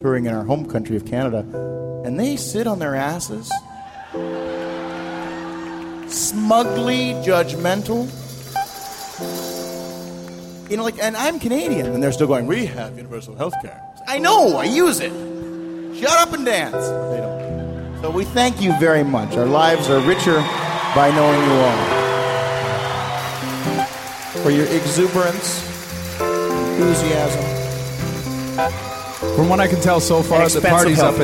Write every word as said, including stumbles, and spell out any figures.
touring in our home country of Canada, and they sit on their asses, smugly judgmental. You know, like, and I'm Canadian, and they're still going, we have universal health care. I know, I use it. Shut up and dance. They don't. So we thank you very much. Our lives are richer by knowing you all. For your exuberance, enthusiasm. From what I can tell so far, the party's up